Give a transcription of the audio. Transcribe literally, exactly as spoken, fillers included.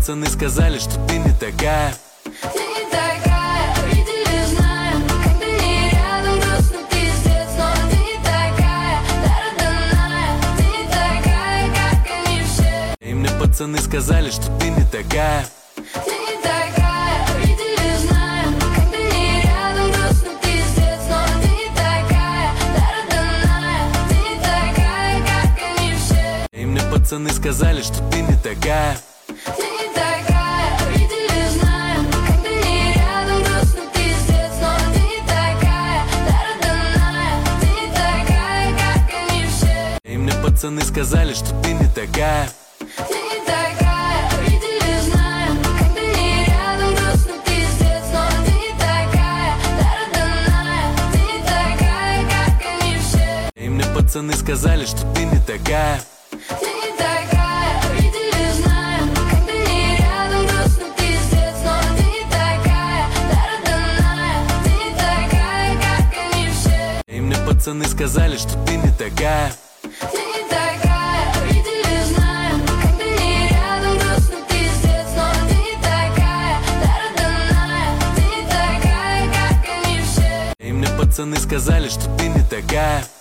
пацаны сказали, что ты не такая. Ты не такая, видели, знаем. Как ты не рядом, грустно, пиздец. Но ты не такая, дородная. Ты не такая, как они все. И мне пацаны сказали, что ты не такая. Ты не такая, видели, знаем. Как ты не рядом, грустно, пиздец. Но ты не такая, дородная. Ты не такая, как они все. И мне пацаны сказали, что ты не такая. Ты не такая, видели, знаем. Как ты не рядом, грустно, пиздец. Но ты не такая, дородная. Ты не такая, как они все. И мне пацаны сказали, что ты не такая. Ты не такая, видели, знаем. Как ты не рядом, грустно, пиздец. Но ты не такая, дородная. Ты не такая, как они все. И мне пацаны сказали, что ты не такая. Ты не такая, видели, знаем. Как ты не рядом, грустно, пиздец. Но ты не такая, дородная. Ты не такая, как они все. И мне пацаны сказали, что ты не такая. Ты не такая, видели, знаем. Как ты не рядом, грустно, пиздец. Но ты не такая, дородная. Ты не такая, как они все. И мне пацаны сказали, что ты не такая.